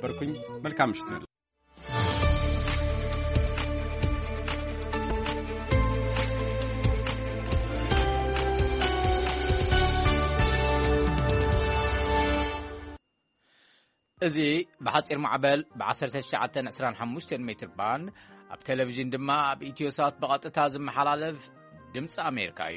ነበርኩኝ መልካም ምሽት እዚ بحصير معبل ب1925 متر بان ኣብ ቴሌቪዥን ድማ ኣብ ኢትዮሳት በቀጥታ ዝመሓላለፍ ድምጽ ኣሜሪካ እዩ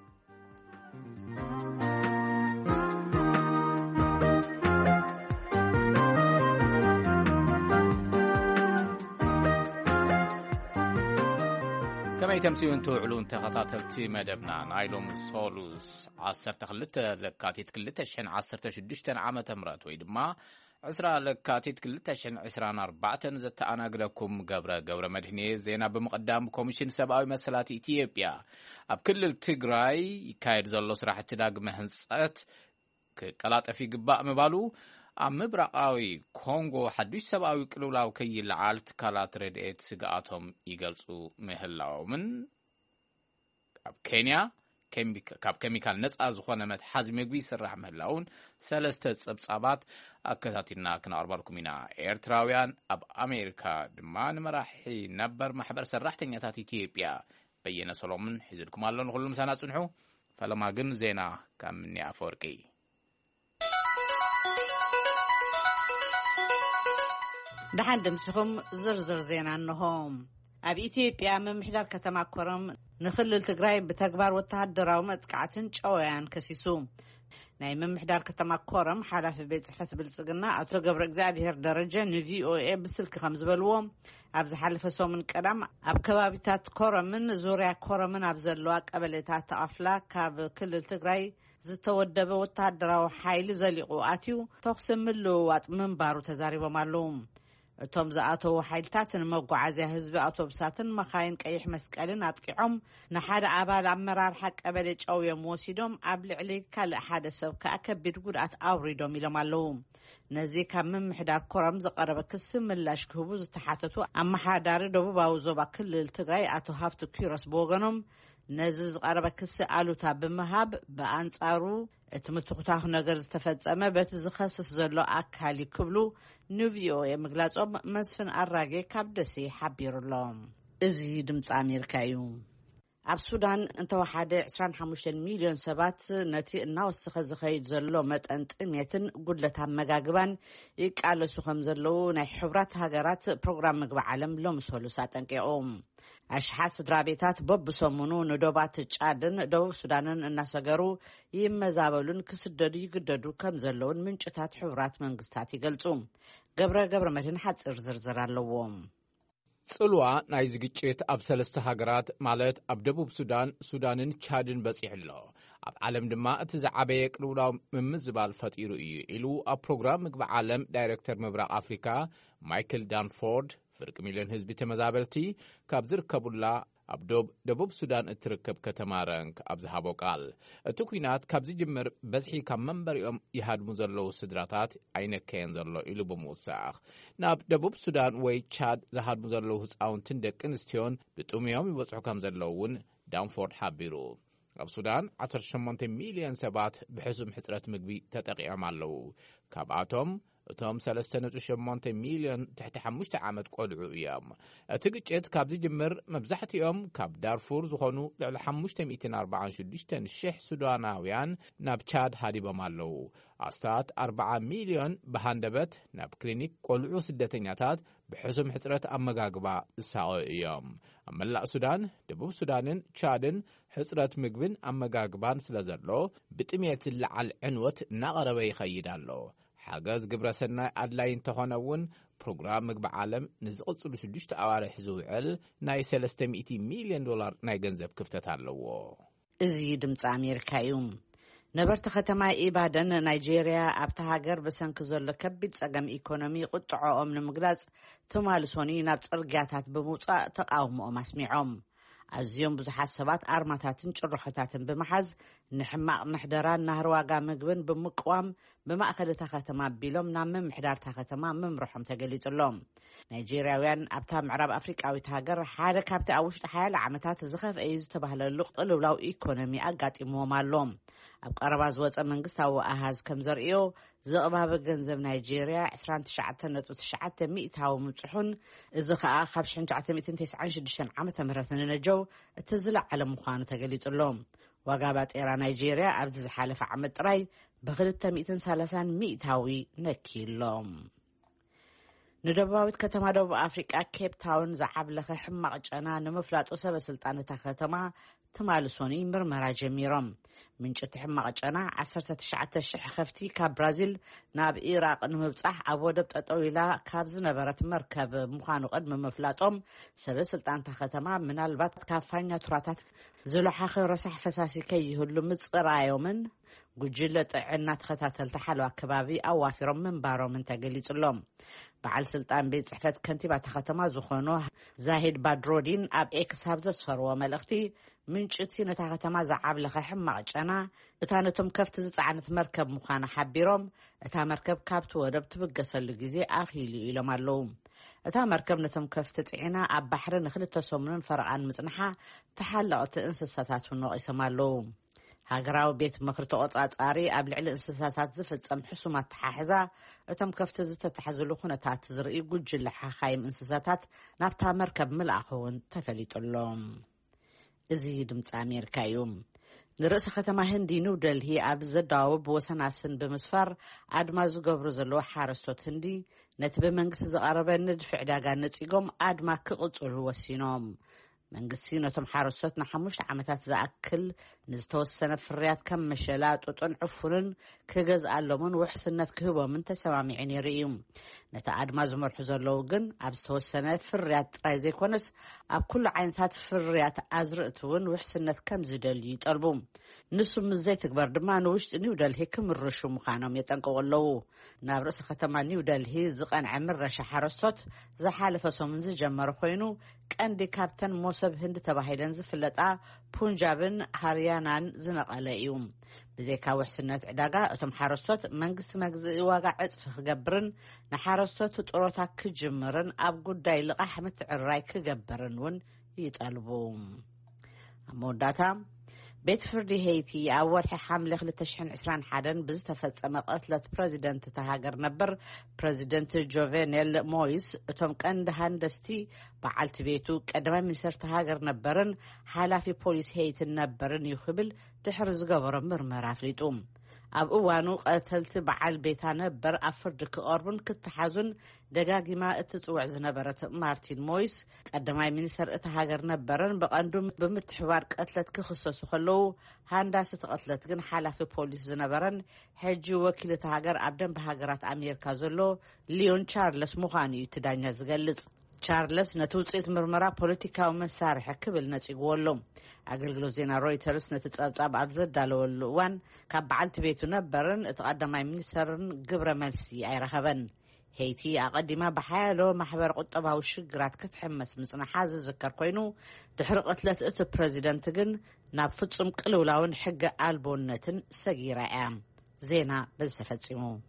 كما يتمسيون توعلون تخطاتلتي مدبنا نايلوم سولوس 12 لكاتيت كلتا شحن 16 عامة مرات ويدما عسرا لكاتيت كلتا شحن 24 زتأناقلكم قبر مدهني زينا بمقدام كوميشن سباوي مسلات إثيوبيا أب كل التقراي كايد زلو سراحة تداق مهنسات كالات في قباء مبالو أم مبرقاوي كونغو حدوش سباوي كلولاو كي العالت كالات ردئت سقاطهم يقلسو مهلاو من أب كينيا كاب كيميكال نسعى زخوانا متحاز مقبي سرح مهلاون سلسة سبصابات أكتاتنا كنا أربالكم منا إيرتراويان أب أمريكا دمان مراحي نبر محبر سرح تنياتات إثيوبيا بينا سلومن حزلكم الله نغلو مسانا سنحو فلما قن زينا كام مني أفوركي دحان دمسخم زرزر زينا النهوم أب إثيوبيا من محدار كتما كورم نخلل تقراي بتكبار وتهدراو متقعتن شويان كسيسوم ناي من محدار كتما كورم حالا في بيت صحفة بالسقنا أتو قبر اقزابير درجة نفي او اي بسلك خمس بلوم أبز حالفسو من كرام أب كبابتات كورم من زوريا كورم من أبزلواك أبليتات أفلاك كاب كل تقراي زتودب وتهدراو حايل زليقو آتيو تقسم اللو وات من بارو تزاريبو معلوم توم زاتو حيلتاتن مقعزه حزب اتوبساتن مخاين قيح مسقلن اطقعم نحد ابال امرار حق قبل ጫው የሞሲዶም አብልዕሊ ካል ሓደ ሰብ ከአከብድ ጉዳት አውሪዶም ይለማሉም ነዚ ከም ምሕዳር ኮረም ዘቀረበ ክስ ምላሽ ክህቡ ዝተሓተቱ አማሓዳሪ ደቡባዊ ዞባ ክልል ትግራይ አቶ ሃፍቱ ኪሮስ ቦገኖም ነዚ ዘቀረበ ክስ አሉታ በመሃብ በአንጻሩ እትምትኩታህ ነገር ዝተፈጸመ በት ዝኸስስ ዘሎ አካል ይክብሉ ኑቪኦ የመግላጾም መስፍን አራጌ ካብደሲ ሓቢሩሎም እዚ ድምጽ አሜሪካ እዩ ኣብ ሱዳን እንተወሓደ 25 ሚሊዮን ሰባት ነቲ እናወሰኸ ዝኸይድ ዘሎ መጠን ጥሜትን ጉድለት ኣመጋግባን ይቃለሱ ከም ዘለው ናይ ሕብራት ሃገራት ፕሮግራም ምግቢ ዓለም ሎምሰሉስ አጠንቂቖም አሽሓስ ድራቤታት በብሰሙኑ ንዶባት ጫድን ደቡብ ሱዳንን እናሰገሩ ይመዛበሉን ክስደዱ ይግደዱ ከም ዘለውን ምንጭታት ሕብራት መንግስታት ይገልጹ ገብረ መድህን ሓጽር ዝርዝር ኣለዎም ጽልዋ ናይ ዝግጭት ኣብ ሰለስተ ሃገራት ማለት ኣብ ደቡብ ሱዳንን ቻድን በፂሕሎ ኣብ ዓለም ድማ እቲ ዝዓበየ ቅልውላው ምምዝባል ፈጢሩ እዩ ኢሉ ኣብ ፕሮግራም ምግቢ ዓለም ዳይሬክተር ምብራቕ ኣፍሪካ ማይክል ዳንፎርድ ፍርቂ ሚሊዮን ህዝቢ ተመዛበልቲ ካብ ዝርከቡላ ኣብ ደቡብ ሱዳን እትርከብ ከተማ ረንክ ኣብ ዝሃቦ ቃል እቲ ኩናት ካብ ዝጅምር በዝሒ ካብ መንበሪኦም ይሃድሙ ዘለው ስድራታት ኣይነከየን ዘሎ ኢሉ ብምውሳኽ ናብ ደቡብ ሱዳን ወይ ቻድ ዝሃድሙ ዘለው ህፃውንትን ደቂ ኣንስትዮን ብጥምዮም ይበፅሑ ከም ዘለውን ዳንፎርድ ሓቢሩ ኣብ ሱዳን 18 ሚሊዮን ሰባት ብሕሱም ሕፅረት ምግቢ ተጠቂዖም ኣለው ካብኣቶም እቶም 3.8 ሚሊዮን ትሕቲ 5 ዓመት ቆልዑ እዮም እቲ ግጭት ካብ ዝጅምር መብዛሕትኦም ካብ ዳርፉር ዝኾኑ ልዕሊ 546,000 ሱዳናውያን ናብ ቻድ ሃዲቦም ኣለው ኣስታት 40 ሚሊዮን ብሃንደበት ናብ ክሊኒክ ቆልዑ ስደተኛታት ብሕሱም ሕፅረት ኣመጋግባ ዝሳቀዩ እዮም ኣብ መላእ ሱዳን ደቡብ ሱዳንን ቻድን ሕፅረት ምግብን ኣመጋግባን ስለዘሎ ብጥሜት ዝለዓል ዕንወት እናቐረበ ይኸይድ ኣሎ ሓገዝ ግብረሰናይ ኣድላይ እንተኾነውን ፕሮግራም ምግቢ ዓለም ንዝቕጽሉ 6 ኣዋርሕ ዝውዕል ናይ $300 ሚሊዮን ናይ ገንዘብ ክፍተት ኣለዎ እዚ ድምጽ አሜሪካ እዩ ነበርቲ ከተማ ኢባደን ናይጄሪያ ኣብታ ሃገር በሰንኪ ዘሎ ከቢድ ጸገም ኢኮኖሚ ቁጥዖኦም ንምግላጽ ተማልሶኒ ናብ ጽርግያታት ብምውጻእ ተቃውሞኦም ኣስሚዖም ኣዝዮም ብዙሓት ሰባት ኣርማታትን ጭርሖታትን ብምሓዝ ንሕማቕ ምሕደራን ናህር ዋጋ ምግብን ብምቅዋም بمأخذ تختما بيلوم نام محدار تختما ممرحهم تقليدلهم نيجيرياويان أبتا معرب أفريقيا تهاجر حالة كابتا أوش حالة عمتات زخف أيز تبهل اللقط لولاو إيكونومي أقات إمومالهم أبقى زوات منقستا وأهاز كم زرقيو زقباب جنزب نيجيريا 29.9 مئتها ومتحون إزخاء خبشين 996 عامة مرثن الجو تزلع على مخانة تقليدلهم وقابات إيران نيجيريا أبدز حالف عمد راي بغلت 230 مئتاوي نكيلهم ندباوت كتما دوب أفريقيا كيب تاون زعب لخ حمق جانا نمفلات أسبة سلطانة كتما تمالسوني مرمرا جميرم من جت حمق جانا 19 خفتي كبرازيل ناب إيراق نمبصح أبودب تطويلا كابز نبرت مركب مخانو قدم مفلاتهم سبة سلطانة كتما من البات كافانيا تراتات زلوحا خرسح فساسي كي يهلو مصقرايومن قجلة عنات خطاتل تحلوا كبابي أو وافرهم من بارو من تقليدلهم بعل سلطان بيت صحفت كنتيبة ختما زخونو زاهد بادرودين أب إكس هابز صفروا ملختي من شتي نتختما زعاب لخيحم مغجانا اتانتم كفت زعنت مركب مخانا حبيرهم اتا مركب كابتو ودبت بقسل لجزي آخيلي إلى مالوم اتا مركب نتم كفت تعينا أب بحر نخل التسومنون فرقان مزنحا تحلقت انسساتات ونوغيس مالوم هاجراو بيت مخرطوط أصاري قبل على انسساتات زفصم حسومات تحاحزا اتم كفت زتتحزلو خنتات زرقي قجل حخايم انسساتات نافتا مركب ملأخون تفليطلهم ازي دمص امريكا يوم نرأس ختما هندي نو دلهي اب زداوب وسناسن بمسفر ادما زغبر زلو حارستوت هندي نتب منغس زقربه ندفع عداغا نصيقوم ادما كقصل وسينوم منغسينتم حارستوتنا 5 عامታት زاكل نزتوسنه فريات كم مشلات وطن عفرن كغز علمون وحسنت كهبو من تسمامعين يريم نتا ادما زمرح زلو جن ابستوسنه فريات رايزي كونس اب كل عينات فريات ازرئتون وحسنت كم زدل يطلبوم نسم زي تكبر دما نوش نيودل هيك مرشو مخانم يطنقولو نابرس ختما نيودل هي زقن عمر رش حارستوت زحالفه سومن زجمر خوينو قندي كابتن موسب هند تباهيدن زفلطا بونجابن هاريانان زنقاليوم بزيكا وحسنت عداغا اتم حارستوت منغست مغزي واغا عصف خغبرن نحارستوت طروتا كجمرن اب غداي لقاح متعراي كغبرن ون يطلبوم اموداتا بيت فردي هيتي أول حملة لتشحن 21 بزتفتصم قتلة بريزيدنت تهاجر نبر بريزيدنت جوفينيل مويس اتم كند هاندستي بعلت بيتو قدما من سر تهاجر نبرن حالافي بوليس هيت نبرن يخبل تحرز قبر مرمرا فليتوم اب اوانو قتلت بعل بيتا نبر افرد كقربن كتحازن دغاغيما اتصوع زنبرت مارتين مويس قدماي منستر اتهاجر نبرن بقندم بمتحوار قتلت كخصص خلو هانداس تقتلت كن حلف بوليس زنبرن حج وكيل تهاجر ابدن بهاجرات امريكا زلو ليون تشارلز مخاني تدانيا زغلص تشارلز نتوصيت مرمرا بوليتيكاو مسارح كبل نصيغولم أقلقلو زينا رويترز نتتصابصاب أبزدالو وان كبعلت بيتو نبرن اتقدماي منسترن قبر ملسي أي رخبن هيتي أقدما بحالو محبر قطبها وشقرات كتحمس مصنع حازة ذكر كوينو تحرق أتلت اتو بريزيدنتغن نابفتسم قلولاون حق ألبونتن سقيرة عام زينا بزفتسمو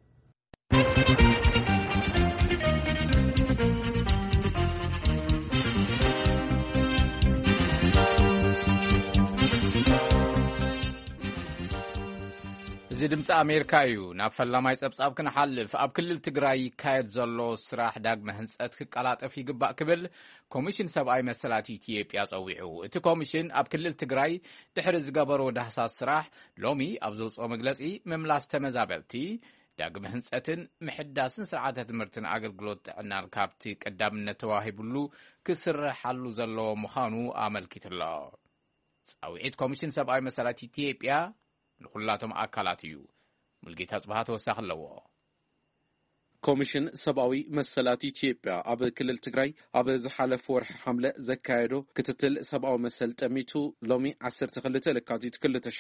زي دمص أمريكا يو نافلاماي صبصاب كنحلف اب كلل تግራይ كايد زلو سراح داغ مهنصت كقلاطف يغبا كبل كوميشن سباي مسلات ኢትዮጵያ صويعو እቲ ኮሚሽን اب كلل تግራይ ድሕሪ ዝገበሮ ዳህሳስ ስራሕ ሎሚ ኣብ ዘውፅኦ መግለጺ መምላስ ተመዛበልቲ ዳግ መህንጸትን ምሕዳስን ስርዓተ ትምህርትን አገልግሎት ጥዕናን ካብቲ ቀዳምነት ተዋሂብሉ ክስረሓሉ ዘሎ ምዃኑ ኣመልኪቱሎ ጻውዒት ኮሚሽን ሰብኣዊ መሰላት ኢትዮጵያ ንኹላቶም ኣካላት እዩ ሙልጌታ ጽባህ ተወሳኺ ኣለዎ ኮሚሽን ሰብአዊ መሰላት ኢትዮጵያ ኣብ ክልል ትግራይ ኣብ ዝሓለፈ ወርሒ ሓምለ ዘካየዶ ክትትል ሰብአዊ መሰል ጠሚቱ ሎሚ 12 ለካቲት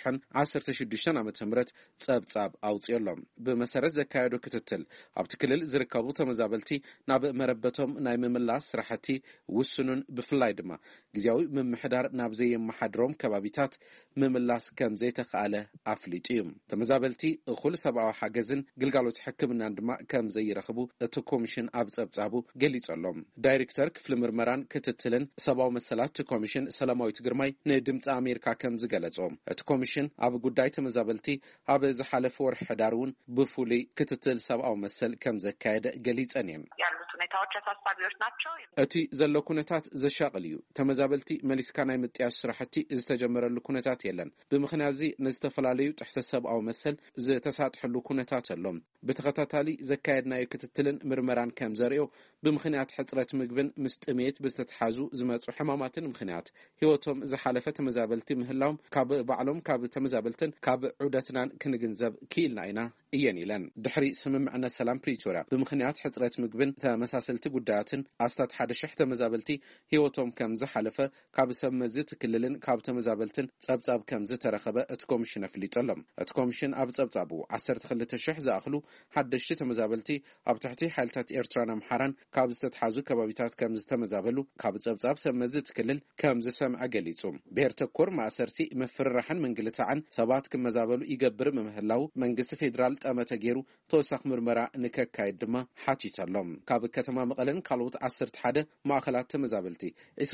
2016 ዓመተ ምህረት ጸብጻብ ኣውጽዮሎም ብመሰረት ዘካየዶ ክትትል ኣብቲ ክልል ዝርከቡ ተመዛበልቲ ናብ መረበቶም ናይ ምምላስ ስራሕቲ ውስኑን ብፍላይ ድማ ግዜያዊ ምምሕዳር ናብ ዘየመሓድሮም ከባቢታት ምምላስ ከም ዘይተኻለ ኣፍሊጡ እዩ ተመዛበልቲ እኹል ሰብአዊ ሓገዝን ግልጋሎት ሕክምናን ድማ ከም ረኽቡ እቲ ኮሚሽን ኣብ ጸብጻቡ ገሊጸሎም ዳይሬክተር ክፍሊ ምርመራን ክትትልን ሰብአዊ መሰላት ኮሚሽን ሰላማዊት ግርማይ ንድምፂ አሜሪካ ከም ዝገለጾም እቲ ኮሚሽን ኣብ ጉዳይ ተመዛበልቲ ኣብ ዝሓለፈ ወርሒ ሕዳር እውን ብፍሉይ ክትትል ሰብአዊ መሰል ከም ዘካየደ ገሊጸን እዮም ያሉት ሁኔታዎች አሳሳቢዎች ናቸው እቲ ዘሎ ኩነታት ዘሻቅል እዩ ተመዛበልቲ መሊስካ ናይ ምጥያስ ስራሕቲ ዝተጀመረሉ ኩነታት የለን ብምኽንያት እዚ ንዝተፈላለዩ ጥሕሰት ሰብአዊ መሰል ዝተሳትሕሉ ኩነታት ኣሎም ብተኸታታሊ ዘካየድና ክትትልን ምርመራን ከም ዘርእዮ ብምኽንያት ሕጽረት ምግብን ምስ ጥሜት ብዝተተሓዙ ዝመጹ ሕማማትን ምኽንያት ህይወቶም ዝሓለፈ ተመዛበልቲ ምህላዎም ካብ ባዕሎም ካብ ተመዛበልትን ካብ ዑደትናን ክንግንዘብ ክኢልና ኢና እየን ኢለን ድሕሪ ስምምዕነት ሰላም ፕሪቶሪያ ብምኽንያት ሕጽረት ምግብን ተመሳሰልቲ ጉዳያትን ኣስታት 1,000 ተመዛበልቲ ህይወቶም ከም ዝሓለፈ ካብ ሰብ መዚ ትክልልን ካብ ተመዛበልትን ጸብጻብ ከም ዝተረኸበ እቲ ኮሚሽን ኣፍሊጦሎም እቲ ኮሚሽን ኣብ ጸብጻቡ 12,000 ዝኣኽሉ ሓደሽቲ ተመዛበልቲ ኣብ ትሕቲ ሓይልታት ኤርትራን ኣምሓራን ካብ ዝተተሓዙ ከባቢታት ከም ዝተመዛበሉ ካብ ጸብጻብ ሰብ መዚ ትክልል ከም ዝሰምዐ ገሊጹ ብሄር ተኮር ማእሰርቲ ምፍርራሕን መንግልታዕን ሰባት ክመዛበሉ ይገብር ምህላው መንግስቲ ፌደራል ጠመተ ገይሩ ተወሳኺ ምርመራ ንከካይድ ድማ ሓቲቶሎም ካብ ከተማ መቐለን ካልኦት 11 ማእኸላት ተመዛበልቲ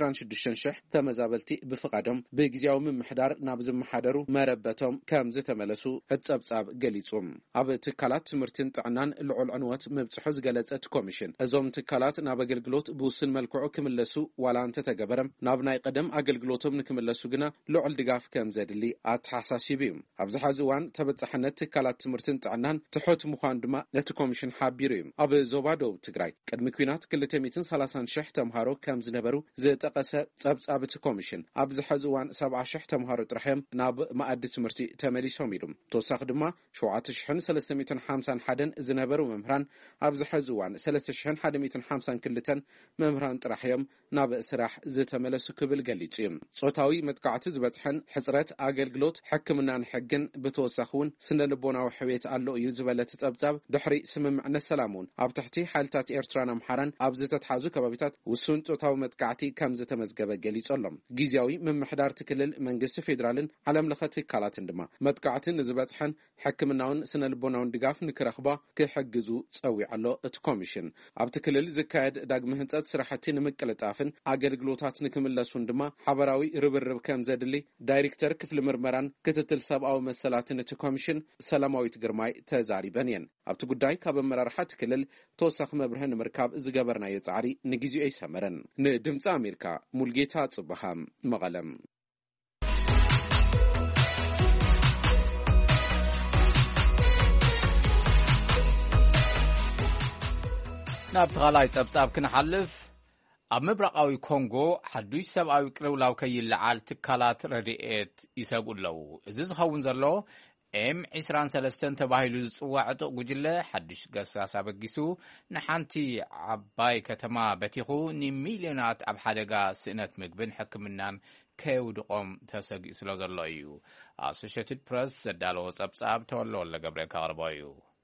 26,000 ተመዛበልቲ ብፍቃዶም ብግዜያዊ ምምሕዳር ናብ ዝመሓደሩ መረበቶም ከም ዝተመለሱ ጸብጻብ ገሊጹ ኣብ ትካላት ትምህርትን ጥዕናን ልዑል ዕንወት ምብጽሑ ዝገለጸት ኮሚሽን እዞም ትካላት ናብ አገልግሎት ብውስን መልክዑ ክምለሱ ዋላ እንተተገበረም ናብ ናይ ቀደም አገልግሎቶም ንክምለሱ ግና ልዑል ድጋፍ ከም ዘድሊ ኣተሓሳሲቡ እዩ ኣብዚ ሕዚ እዋን ተበጻሕነት ትካላት ትምህርትን ጥዕናን ትሑት ምዃኑ ድማ ነቲ ኮሚሽን ሓቢሩ እዩ ኣብ ዞባ ደቡብ ትግራይ ቅድሚ ኩናት 230,000 ተምሃሮ ከም ዝነበሩ ዝጠቐሰ ጸብጻብ እቲ ኮሚሽን ኣብዚ ሕዚ እዋን 70,000 ተምሃሮ ጥራሕዮም ናብ ማእዲ ትምህርቲ ተመሊሶም ኢሉ ተወሳኺ ድማ 7,351 ዝነበሩ መምህራን ኣብዚ ሕዚ እዋን 3,152 መምህራን ጥራሕዮም ናብ ስራሕ ዝተመለሱ ክብል ገሊጹ እዩ ጾታዊ መጥቃዕቲ ዝበጽሐን ሕጽረት አገልግሎት ሕክምናን ሕግን ብተወሳኺ እውን ስነልቦናዊ ሕዌት ኣሎ እዩ ዝበለት ጸብጻብ ድሕሪ ስምምዕነት ሰላሙን ኣብ ትሕቲ ሓይልታት ኤርትራን ኣምሓራን ኣብ ዝተተሓዙ ከባቢታት ውሱን ጾታዊ መጥቃዕቲ ከም ዝተመዝገበ ገሊጾሎም ግዜያዊ ምምሕዳር ትክልል መንግስቲ ፌደራልን ዓለም ለኸ ትካላትን ድማ መጥቃዕትን ዝበጽሐን ሕክምናውን ስነልቦናውን ድጋፍ ንክረኽባ ክሕግዙ ጸዊዓሎ እቲ ኮሚሽን ኣብቲ ክልል ዝካየድ ዳግመ ህንጸት ስራሕቲ ንምቅልጣፍን አገልግሎታት ንክምለሱን ድማ ሓበራዊ ርብርብ ከም ዘድሊ ዳይሬክተር ክፍሊ ምርመራን ክትትል ሰብአዊ መሰላትን እቲ ኮሚሽን ሰላማዊት ግርማይ ተዛሪበን እየን ኣብቲ ጉዳይ ካብ አመራርሓ ክልል ተወሳኺ መብርሂ ንምርካብ ዝገበርናዮ ጻዕሪ ንግዚኡ ኣይሰመረን ንድምፂ አሜሪካ ሙልጌታ ጽብሃም መቐለም ናብ ተኻላይ ጸብጻብ ክንሓልፍ ኣብ ምብራቃዊ ኮንጎ ሓዱሽ ሰብኣዊ ቅልውላው ከይለዓል ትካላት ረድኤት ይሰግኡ ኣለዉ እዚ ዝኸውን ዘሎ M23 ተባሂሉ ዝጽዋዕ ዕጡቕ ጉጅለ ሓዱሽ ገሳስ ኣበጊሱ ንሓንቲ ዓባይ ከተማ በቲኹ ንሚልዮናት ኣብ ሓደጋ ስእነት ምግብን ሕክምናን ከየውድቖም ተሰጊኡ ስለ ዘሎ እዩ ኣሶሺየትድ ፕረስ ዘዳለዎ ጸብጻብ ተወልደ ገብረ ካቕርቦ እዩ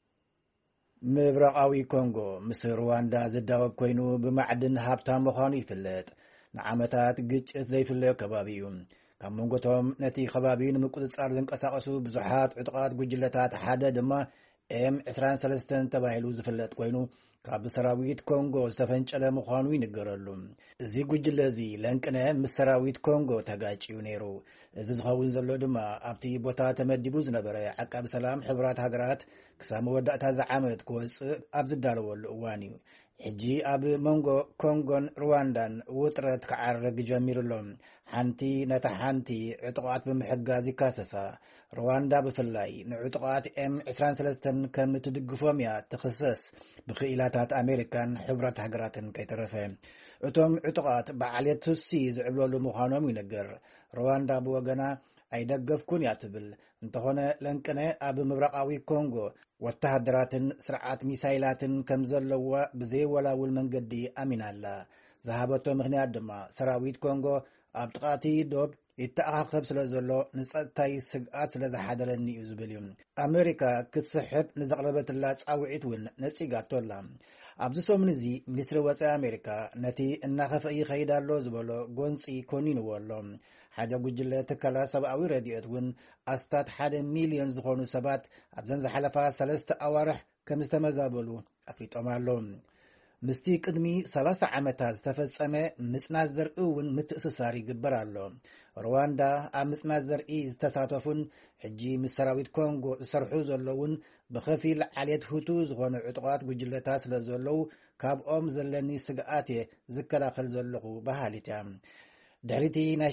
ምብራቃዊ ኮንጎ ምስ ሩዋንዳ ዝዳወብ ኮይኑ ብማዕድን ሃብታም ምዃኑ ይፍለጥ ንዓመታት ግጭት ዘይፍለዮ ከባቢ እዩ ካብ መንጎቶም ነቲ ከባቢ ንምቁፅጻር ዝንቀሳቐሱ ብዙሓት ዕጡቓት ጉጅለታት ሓደ ድማ M23 ተባሂሉ ዝፍለጥ ኮይኑ ካብ ሰራዊት ኮንጎ ዝተፈንጨለ ምዃኑ ይንገረሉ እዚ ጉጅለ እዚ ለንቅነ ምስ ሰራዊት ኮንጎ ተጋጭዩ ነይሩ እዚ ዝኸውን ዘሎ ድማ ኣብቲ ቦታ ተመዲቡ ዝነበረ ዓቃቢ ሰላም ሕብራት ሃገራት ክሳብ መወዳእታ ዝዓመት ክወፅእ ኣብ ዝዳለወሉ እዋን እዩ ሕጂ ኣብ መንጎ ኮንጎን ሩዋንዳን ውጥረት ክዓርግ ጀሚሩሎም ሓንቲ ነታ ሓንቲ ዕጡቓት ብምሕጋዝ ይካሰሳ ሩዋንዳ ብፍላይ ንዕጡቓት M23 ከም እትድግፎም እያ ትኽሰስ ብኽኢላታት ኣሜሪካን ሕብራት ሃገራትን ከይተረፈ እቶም ዕጡቓት በዓልየት ቱሲ ዝዕብለሉ ምዃኖም ይነገር ሩዋንዳ ብወገና ኣይደገፍኩን ያትብል እንተኾነ ለንቅነ ኣብ ምብራቃዊ ኮንጎ ወተሃደራትን ስርዓት ሚሳይላትን ከም ዘለዎ ብዘይወላውል መንገዲ ኣሚናላ ዝሃበቶ ምክንያት ድማ ሰራዊት ኮንጎ ኣብ ጥቃቲ ዶብ ይተኣኻኸብ ስለ ዘሎ ንጸጥታይ ስግኣት ስለ ዝሓደረኒ እዩ ዝብል እዩ ኣሜሪካ ክትስሕብ ንዘቕረበትላ ጻውዒት እውን ነጺጋቶላ ኣብዚ ሰሙን እዚ ሚኒስትሪ ወፃኢ ኣሜሪካ ነቲ እናኸፈ ይኸይዳሎ ዝበሎ ጎንፂ ኮኒንዎ ኣሎ ሓደ ጉጅለ ትካላት ሰብኣዊ ረድኤት እውን ኣስታት 1 ሚልዮን ዝኾኑ ሰባት ኣብዘን ዝሓለፋ 3 ኣዋርሕ ከም ዝተመዛበሉ ኣፍሊጦም ኣሎም ምስቲ ቅድሚ 30 ዓመታት ዝተፈጸመ ምጽናት ዘርኢ እውን ምትእስሳር ይግበር ኣሎ ሩዋንዳ ኣብ ምጽናት ዘርኢ ዝተሳተፉን ሕጂ ምስ ሰራዊት ኮንጎ ዝሰርሑ ዘለውን ብኸፊል ዓልየት ሁቱ ዝኾኑ ዕጡቓት ጉጅለታት ስለ ዘለዉ ካብኦም ዘለኒ ስግኣት ዝከላኸል ዘለኹ ባህሊት እያ ድሕሪቲ ናይ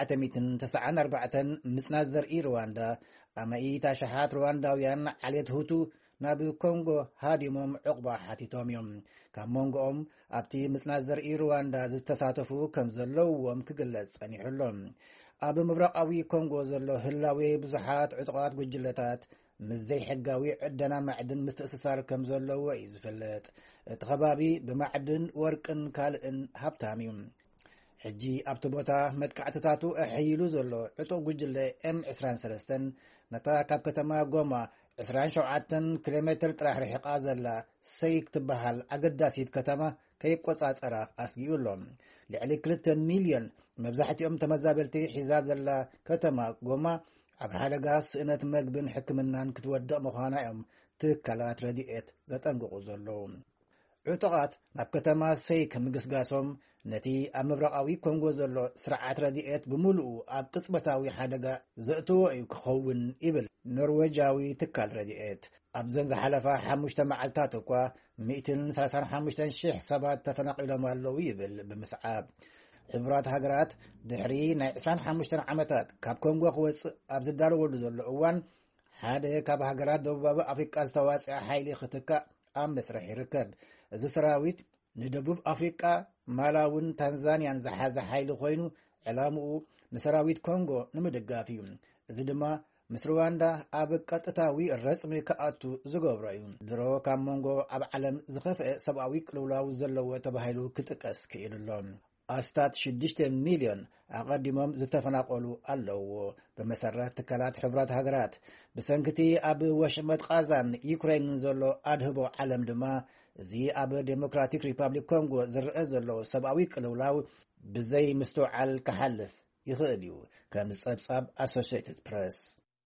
1994 ምጽናት ዘርኢ ሩዋንዳ ኣማኢት ኣሽሓት ሩዋንዳውያን ዓልየት ሁቱ ናብ ኮንጎ ሃዲሞም ዕቑባ ሓቲቶም እዮም ካብ መንጎኦም ኣብቲ ምጽናት ዘርኢ ሩዋንዳ ዝተሳተፉ ከም ዘለውዎም ክግለጽ ጸኒሑሎም ኣብ ምብራቃዊ ኮንጎ ዘሎ ህላዌ ብዙሓት ዕጡቓት ጉጅለታት ምስ ዘይሕጋዊ ዕደና ማዕድን ምትእስሳር ከም ዘለዎ እዩ ዝፍለጥ እቲ ከባቢ ብማዕድን ወርቅን ካልእን ሃብታም እዩ ሕጂ ኣብቲ ቦታ መጥቃዕትታቱ ኣሕይሉ ዘሎ ዕጡቕ ጉጅለ M23 ነታ ካብ ከተማ ጎማ 27 ኪሎ ሜትር ጥራሕ ርሒቓ ዘላ ሰይክ ትበሃል ኣገዳሲት ከተማ ከይቆጻጸራ ኣስጊኡሎም ልዕሊ 2 ሚልዮን መብዛሕትኦም ተመዛበልቲ ሒዛ ዘላ ከተማ ጎማ ኣብ ሓደጋ ስእነት መግብን ሕክምናን ክትወድቕ ምዃና እዮም ትካላት ረድኤት ዘጠንቅቑ ዘለዉ ዕጡቓት ናብ ከተማ ሰይክ ምግስጋሶም ነቲ ኣብ ምብራቃዊ ኮንጎ ዘሎ ስርዓት ረድኤት ብምሉኡ ኣብ ቅጽበታዊ ሓደጋ ዘእትዎ እዩ ክኸውን ይብል ኖርዌጃዊ ትካል ረድኤት ኣብዘን ዝሓለፋ 5 መዓልታት እኳ 135,000 ሰባት ተፈናቂሎም ኣለዉ ይብል ብምስዓብ ሕቡራት ሃገራት ድሕሪ ናይ 25 ዓመታት ካብ ኮንጎ ክወፅእ ኣብ ዝዳለወሉ ዘሎ እዋን ሓደ ካብ ሃገራት ደቡባዊ ኣፍሪቃ ዝተዋፅአ ሓይሊ ክትካእ ኣብ መስርሕ ይርከብ እዚ ሰራዊት ንደቡብ ኣፍሪቃ ማላውን ታንዛንያን ዝሓዘ ሓይሊ ኮይኑ ዕላምኡ ንሰራዊት ኮንጎ ንምድጋፍ እዩ እዚ ድማ ምስ ሩዋንዳ ኣብ ቀጥታዊ ረጽሚ ክኣቱ ዝገብሮ እዩ ድሮ ካብ መንጎ ኣብ ዓለም ዝኸፍአ ሰብኣዊ ቅልውላው ዘለዎ ተባሂሉ ክጥቀስ ክኢልሎም ኣስታት 6 ሚልዮን ኣቐዲሞም ዝተፈናቀሉ ኣለዎ ብመሰረት ትካላት ሕቡራት ሃገራት ብሰንኪቲ ኣብ ወሽመጥ ቃዛን ዩክሬን ዘሎ ኣድህቦ ዓለም ድማ እዚ ኣብ ዴሞክራቲክ ሪፐብሊክ ኮንጎ ዝርአ ዘሎ ሰብኣዊ ቅልውላው ብዘይ ምስትውዓል ክሓልፍ ይኽእል እዩ ከም ጸብጻብ ኣሶሲየትድ ፕሬስ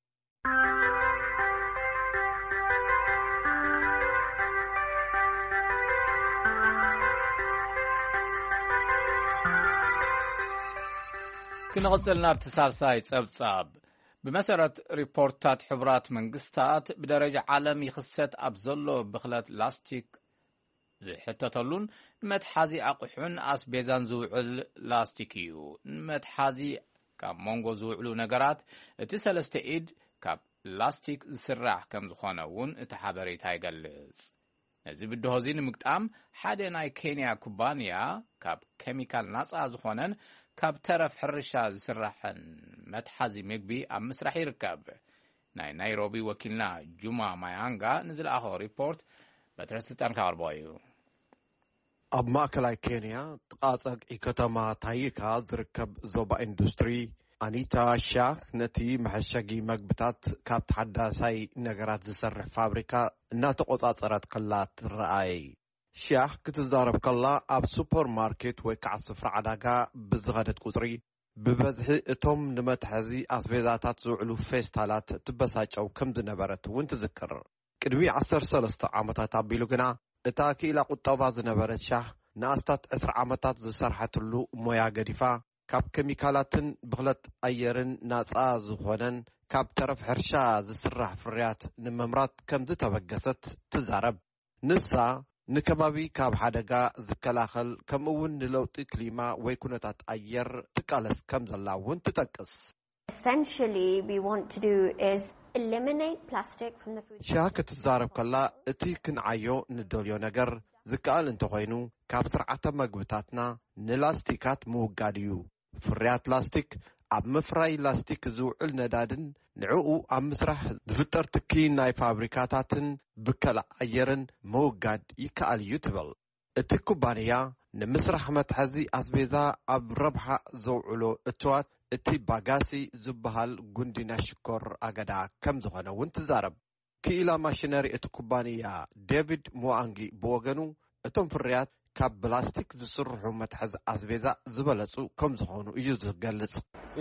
ክንቕጽል ናብቲ ሳልሳይ ጸብጻብ ብመሰረት ሪፖርታት ሕቡራት መንግስታት ብደረጃ ዓለም ይኽሰት ኣብ ዘሎ ብኽለት ላስቲክ ዝሕተተሉን ንመትሓዚ ኣቑሑን ኣስቤዛን ዝውዕል ላስቲክ እዩ ንመትሓዚ ካብ መንጎ ዝውዕሉ ነገራት እቲ 3 ኢድ ካብ ላስቲክ ዝስራሕ ከም ዝኾነ እውን እቲ ሓበሬታ ይገልጽ ነዚ ብድሆዚ ንምግጣም ሓደ ናይ ኬንያ ኩባንያ ካብ ኬሚካል ናጻ ዝኾነን ካብ ተረፍ ሕርሻ ዝስራሕን መትሓዚ ምግቢ ኣብ ምስራሕ ይርከብ ናይ ናይሮቢ ወኪልና ጁማ ማያንጋ ንዝለኣኾ ሪፖርት በትረስልጣን ካርቦ እዩ ኣብ ማእከላይ ኬንያ ጥቓ ጸግዒ ከተማ ታይካ ዝርከብ ዞባ ኢንዱስትሪ ኣኒታ ሻህ ነቲ መሐሸጊ መግብታት ካብ ተሓዳሳይ ነገራት ዝሰርሕ ፋብሪካ እናተቆጻጸረት ከላ ትረኣይ ሻህ ክትዛረብ ከላ ኣብ ሱፐርማርኬት ወይ ከዓ ስፍራ ዓዳጋ ብዝኸደት ቁጽሪ ብበዝሒ እቶም ንመትሐዚ ኣስቤዛታት ዝውዕሉ ፌስታላት ትበሳጨው ከም ዝነበረት እውን ትዝክር ቅድሚ 13 ዓመታት ኣቢሉ ግና እታ ክኢላ ቁጠባ ዝነበረት ሻህ ንኣስታት 10 ዓመታት ዝሰርሐትሉ ሞያ ገዲፋ ካብ ኬሚካላትን ብኽለት ኣየርን ናጻ ዝኾነን ካብ ተረፍ ሕርሻ ዝስራሕ ፍርያት ንምምራት ከም ዝተበገሰት ትዛረብ ንሳ ንከባቢ ካብ ሓደጋ ዝከላኸል ከምኡውን ንለውጢ ክሊማ ወይ ኩነታት ኣየር ትቃለስ ከም ዘላ እውን ትጠቅስ Essentially, we want to do is eliminate plastic from the food. ሻህ ክትዛረብ ከላ እቲ ክንዓዮ ንደልዮ ነገር ዝከኣል እንተኾይኑ ካብ ስርዓተ መግብታትና ንላስቲካት ምውጋድ እዩ ፍርያት ላስቲክ ኣብ ምፍራይ ላስቲክ ዝውዕል ነዳድን ንዕኡ ኣብ ምስራሕ ዝፍጠር ትኪ ናይ ፋብሪካታትን ብከላ ኣየርን መውጋድ ይከኣል እዩ ትብል እቲ ኩባንያ ንምስራሕ መትሐዚ ኣስቤዛ ኣብ ረብሓ ዘውዕሎ እትዋት እቲ ባጋሲ ዝበሃል ጉንዲና ሽኮር ኣገዳ ከም ዝኾነ እውን ትዛረብ ክኢላ ማሽነሪ እቲ ኩባንያ ዴቪድ ሞኣንጊ ብወገኑ እቶም ፍርያት ካብ ፕላስቲክ ዝስርሑ መትሐዚ ኣስቤዛ ዝበለጹ ከም ዝኾኑ እዩ ዝገልጽ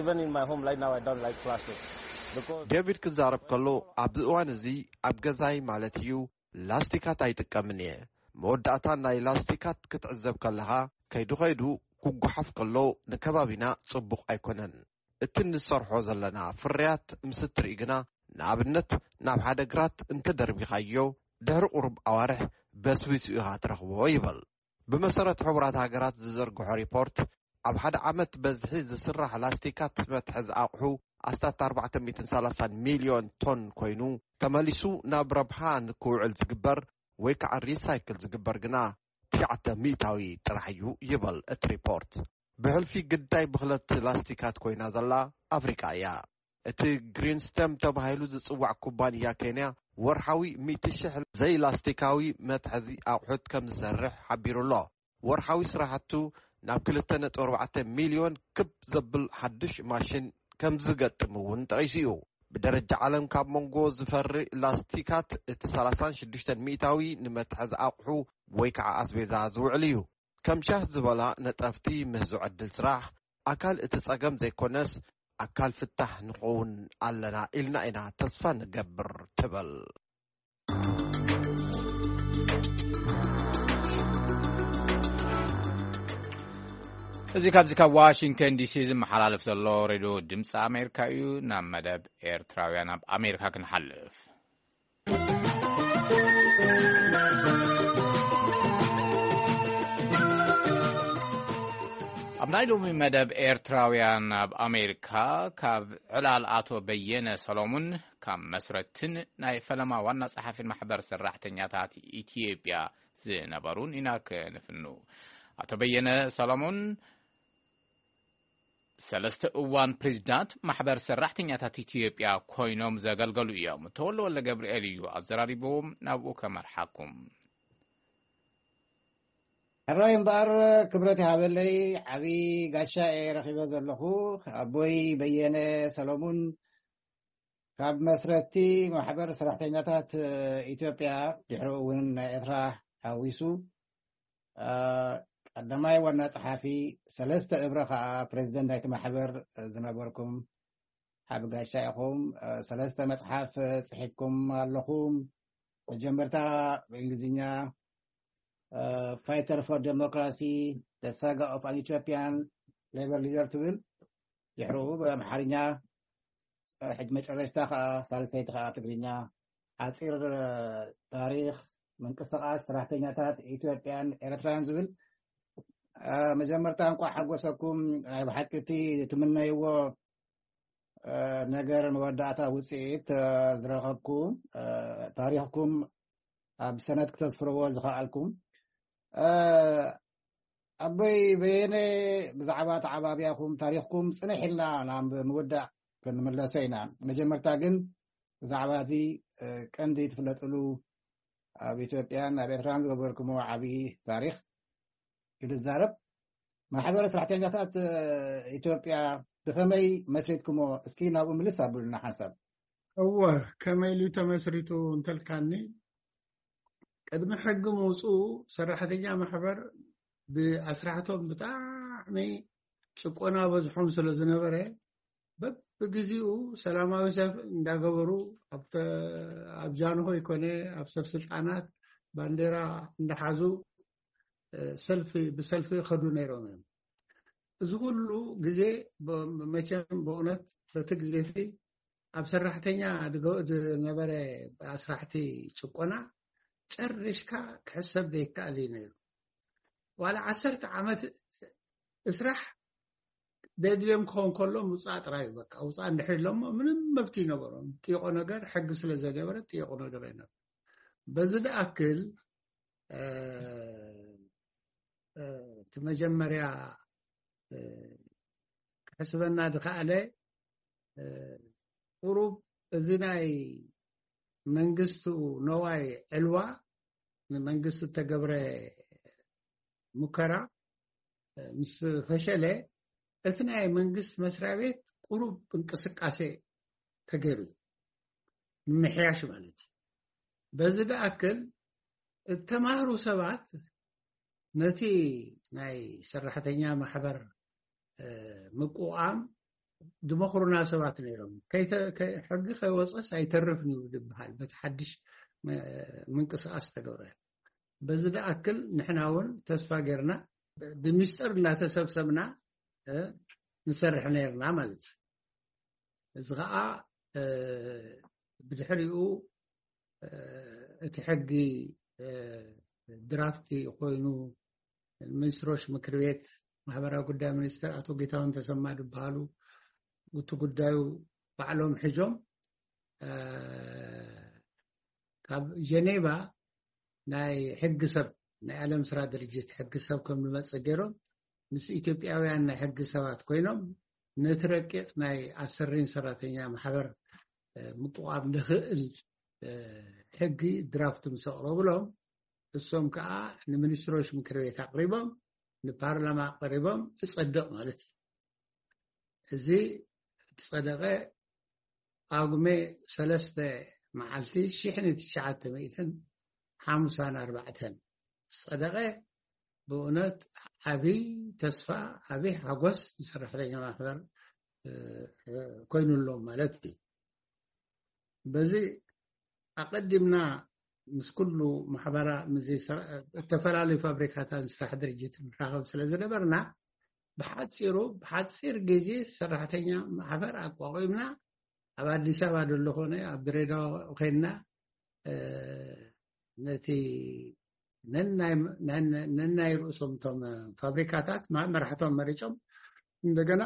ዴቪድ ክዛረብ ከሎ ኣብዚ እዋን እዚ ኣብ ገዛይ ማለት እዩ ላስቲካት ኣይጥቀምን እየ መወዳእታ ናይ ላስቲካት ክትዕዘብ ከለኻ ከይዱ ክጓሓፍ ከሎ ንከባቢና ጽቡቕ ኣይኮነን እቲ ንሰርሖ ዘለና ፍርያት ምስ ትርኢ ግና ንኣብነት ናብ ሓደ ግራት እንተደርቢኻዮ ድሕሪ ቁርብ ኣዋርሕ በስቢስ ኢኻ ትረኽቦ ይብል ብመሰረት ሕቡራት ሃገራት ዝዘርግሖ ሪፖርት ኣብ ሓደ ዓመት በዝሒ ዝስራሕ ላስቲካት መትሐዚ ኣቑሑ ኣስታት 430 ሚልዮን ቶን ኮይኑ ተመሊሱ ናብ ረብሓ ንክውዕል ዝግበር ወይ ከዓ ሪሳይክል ዝግበር ግና 900 ጥራሕ እዩ ይብል እቲ ሪፖርት ብሕልፊ ግዳይ ብኽለት ላስቲካት ኮይና ዘላ ኣፍሪካ እያ እቲ ግሪንስተም ተባሂሉ ዝጽዋዕ ኩባንያ ኬንያ ወርሓዊ 100,000 ዘይ ላስቲካዊ መትሐዚ ኣቑሑት ከም ዝሰርሕ ሓቢሩሎ ወርሓዊ ስራሕቱ ናብ 2.4 ሚልዮን ክብ ዘብል ሓድሽ ማሽን ከም ዝገጥም እውን ጠቂሱ እዩ ብደረጃ ዓለም ካብ መንጎ ዝፈሪ ላስቲካት እቲ 36% ንመትሐዚ ኣቑሑ ወይ ከዓ ኣስቤዛ ዝውዕል እዩ ከም ሻህ ዝበላ ነጠፍቲ ምህዞ ዕድል ስራሕ ኣካል እቲ ጸገም ዘይኮነስ ኣካል ፍታሕ ንኸውን ኣለና ኢልና ኢና ተስፋ ንገብር ትብል እዚ ካብዚ ካብ ዋሽንግተን ዲሲ ዝመሓላለፍ ዘሎ ሬድዮ ድምፂ ኣሜሪካ እዩ ናብ መደብ ኤርትራውያን ኣብ ኣሜሪካ ክንሓልፍ ኣብ ናይ ሎሚ መደብ ኤርትራውያን ኣብ ኣሜሪካ ካብ ዕላል ኣቶ በየነ ሰሎሙን ካብ መስረትን ናይ ፈለማ ዋና ጸሓፊን ማሕበር ሰራሕተኛታት ኢትዮጵያ ዝነበሩን ኢና ክንፍኑ ኣቶ በየነ ሰሎሙን ሰለስተ እዋን ፕሬዚዳንት ማሕበር ሰራሕተኛታት ኢትዮጵያ ኮይኖም ዘገልገሉ እዮም ተወልደ ገብርኤል እዩ ኣዘራሪቦም ናብኡ ከመርሓኩም ሕራይ እምበር ክብረት ሃበለይ ዓቢ ጋሻኤ ረኺበ ዘለኹ ኣቦይ በየነ ሰሎሙን ካብ መስረቲ ማሕበር ሰራሕተኛታት ኢትዮጵያ ድሕሪ እውን ናይ ኤርትራ ሓዊሱ ቀዳማይ ዋና ጸሓፊ ሰለስተ እብረ ከዓ ፕሬዚደንት ናይቲ ማሕበር ዝነበርኩም ሓቢ ጋሻኤኹም ሰለስተ መጽሓፍ ጽሒፍኩም ኣለኹም መጀመርታ በእንግሊዝኛ Fighter for Democracy, The Saga of an Ethiopian Labor Leader ትብል ይሕርኡ በአምሓርኛ ሕድ መጨረሽታ ከዓ ሳልሳይቲ ከዓ ትግርኛ ዓፂር ታሪክ ምንቅስቃስ ሰራሕተኛታት ኢትዮጵያን ኤርትራን ዝብል መጀመርታ እንኳ ሓጎሰኩም ናይ ብሓቂቲ ትምነይዎ ነገር መወዳእታ ውፅኢት ዝረኸብኩም ታሪኽኩም ኣብ ሰነድ ክተስፍርዎ ዝኽኣልኩም ኣቦይ በየነ ብዛዕባ ተዓባብያኹም ታሪኽኩም ጽንሕ ኢልና ናብ ምውዳእ ክንምለሶ ኢና መጀመርታ ግን ብዛዕባ እዚ ቀንዲ ትፍለጥሉ ኣብ ኢትዮጵያን ኣብ ኤርትራን ዝገበርኩሞ ዓብዪ ታሪክ ክዛረብ ማሕበር ሰራሕተኛታት ኢትዮጵያ ብኸመይ መስሪትኩሞ እስኪ ናብኡ ምልስ ኣቡልና ሓሳብ እወ ከመይ ኢሉ ተመስሪቱ እንተልካኒ ቅድሚ ሕጊ ምውፅኡ ሰራሕተኛ ማሕበር ብኣስራሕቶም ብጣዕሚ ጭቆና በዝሖም ስለ ዝነበረ በብግዚኡ ሰላማዊ ሰልፍ እንዳገበሩ ኣብ ጃንሆይ ኮነ ኣብ ሰብ ስልጣናት ባንዴራ እንዳሓዙ ብሰልፊ ከዱ ነይሮም እዮም እዚ ሁሉ ግዜ መቸም በእውነት በቲ ግዜቲ ኣብ ሰራሕተኛ ዝነበረ ኣስራሕቲ ጭቆና ጨርሽካ ክሕሰብ ዘይከኣል እዩ ነይሩ ዋላ 10 ዓመት እስራሕ ደድልዮም ክኸውን ከሎ ምውፃእ ጥራይ በቃ ውፃእ እንድሕርሎሞ ምንም መብቲ ይነበሮም ጥይቆ ነገር ሕጊ ስለ ዘነበረ ጥይቆ ነገር ይነበረ በዚ ደኣክል እቲ መጀመርያ حسبنا دخاله قرب زناي منجستو نواي علوا من منجستو تجبره مكرا مس فشله اثناء منجست مسرا بيت قرب انقسقاسه تجري محياش مالتي بزد اكل التماهرو سبات نتي ناي سرحتኛ محبر مقوام دمخرنا سبات نيرم كي حق خيوصس ايترفني ودبحال بتحدش منقسقاس تجوره بزد اكل نحناون تسفا غيرنا بمستر لا تسبسبنا نسرح نيرنا مالت ازغا بدحريو اتحقي درافتي قوينو المنسروش مكرويت محبراء قدام منستر اتو قيتاون تسمى دبالو وتو قدايو بعلوم حجوم كاب جنيبا ناي حق سب ناي علم سرا درجت حق سب كم المتصقيرو مس إثيوبياويان ناي حق سبات كوينوم نتركق ناي أسرين سراتينيا محبر مطواب نخل حقي درافت مسقرو بلهم السوم كا نمنستروش مكرويت تقريبا نبارلما قريبا تصدق مالتي زي تصدقه اغمي 3 معلتي شحنه 954 صدقه بونت ابي تصفى ابي حقوس يسرح لنا محبر كوين لهم مالتي بزي اقدمنا مس كله محبره مزي التفرالي فابريكات نسرح درجه نراقب سلازنبرنا بحصير غزي سرحتኛ محبر اقواقمنا اباديس اباد لهونه ابدريدا خينا نتي نناي رؤسهم توم فابريكاتات مع مرحتهم مريچم እንደገና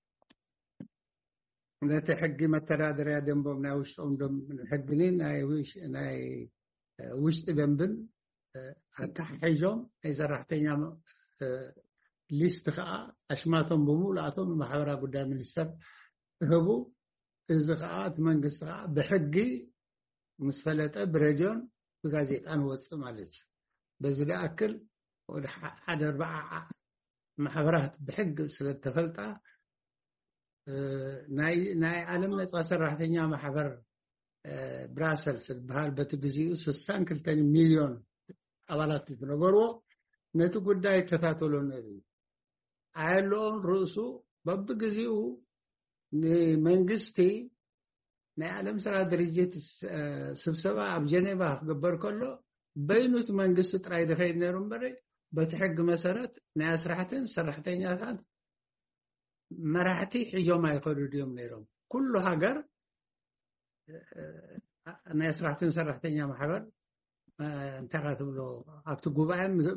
نتحقي مترادريا دنبم ناوشتهم دم حقني ناي وشت دنبن اتحيجهم اي سرحتኛ ليست خا اشماتهم بمولاتهم محبرا قدام منستر هبو ازخات منغست بحقي مسفلته بريديون بغازيطان وص مالتي بزدا اكل ወደ 4 محبرات بحق ስለተፈልጣ ናይ ዓለም ነፃ ሰራሕተኛ ማሕበር ብራሰልስ በሃል በትግዚኡ 62 ሚሊዮን አባላት ነበሩ ነቲ ጉዳይ ተታተሉ ነሪ አይሎን ሩሱ በብግዚኡ መንግስቲ ናይ ዓለም ስራ ድርጅት ስብሰባ ኣብ ጀኔቫ ገበር ከሎ በይኑት መንግስት ጥራይ ደኸይ ነሩም በረ በትሕግ መሰረት ናይ ስራሕትን ሰራሕተኛታት መራሕቲ ሕጆም አይቆዱድዮም ነሮም ኩሉ ሃገር ናይ ስራሕትን ሰራሕተኛ ማሕበር እንተጋትብሎ ኣብቲ ጉባኤ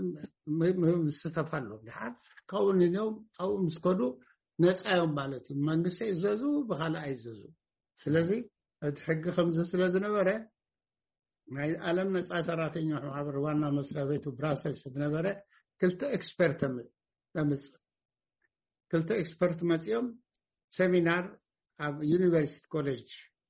ምስተፋሉ ድሓር ካውንኒዮም ኣው ምስኮዱ ነፃዮም ማለት መንግስት ይዘዙ በኋላ አይዘዙ ስለዚ እቲ ሕግ ከምዚ ስለዝነበረ ናይ ዓለም ነፃ ሰራሕተኛ ማሕበር ዋና መስሪያ ቤቱ ብራሰልስ ዝነበረ ክልተ ኤክስፐርት كلتا اكسبرت ماتيوم سيمينار اب يونيفرسيتي كوليج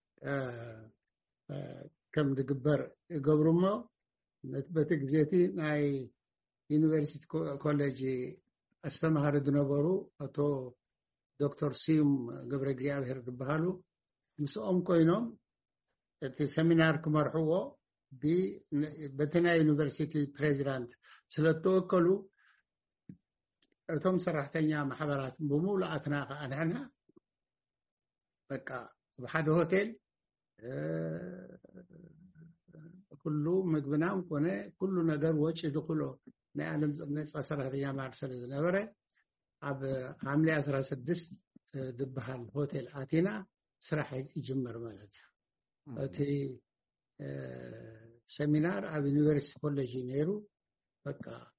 كم دغبر غبرمو بتجزيتي ناي يونيفرسيتي كوليج استمهر دنبرو اتو دكتور سيم غبر እግዚአብሔር دبحالو مسوم كوينوم ات سيمينار كمرحو بتنا يونيفرسيتي بريزيدنت سلطوكلو اتم سرحتኛ ማህበራት በሙሉአትና አንሃና በቃ በሐደ ሆቴል ሁሉ ምግብናም ሆነ ሁሉ ነገር ወጪ ድኩሎ ናይ ዓለም ነፃ ሰራሕተኛ ማርሰል ዝነበረ ኣብ ሐምሌ 16 ድበሃል ሆቴል አቴና ስራሕ ይጅመር ማለት እቲ ሴሚናር ኣብ ዩኒቨርሲቲ ኮሌጅ ነይሩ በቃ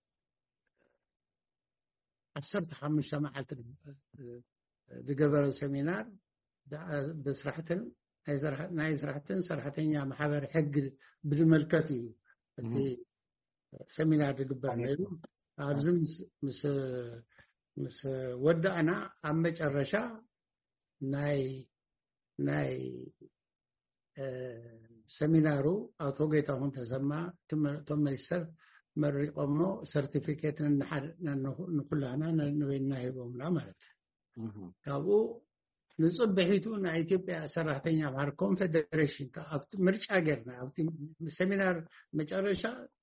15 معلت دغبر سيمينار بسرحتن ناي سرحتن سرحتኛ ማህበር ሕግ بالملكتي انت سيمينار دغبر ነይሩ ኣብዝም ምስ ምስ ወዳእና ኣብ መጨረሻ ናይ ሰሚናሩ ኣቶ ጌታሁን ተሰማ ቶም ሚኒስተር መሪቆሞ ሰርቲፊኬት ንኩላና ንበይና ሂቦምና ማለት ካብኡ ንጽበሒቱ ናይ ኢትዮጵያ ሰራሕተኛ ማህበር ኮንፌደሬሽን ኣብቲ ምርጫ ገርና ኣብቲ ሰሚናር መጨረሻ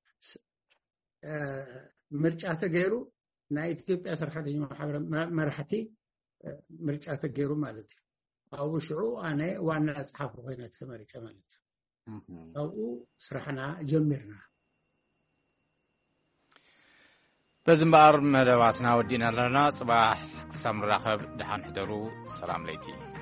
ምርጫ ተገይሩ ናይ ኢትዮጵያ ሰራሕተኛ ማህበር መራሕቲ ምርጫ ተገይሩ ማለት እዩ ኣብኡ ሽዑ ኣነ ዋና ጸሓፊ ኮይነት ተመርጨ ማለት እዩ ኣብኡ ስራሕና ጀሚርና በዝምባር መደባትና ወዲና ኣለና ጽባሕ ክሳብ ንራኸብ ድሓን ሕደሩ ሰላም ለይቲ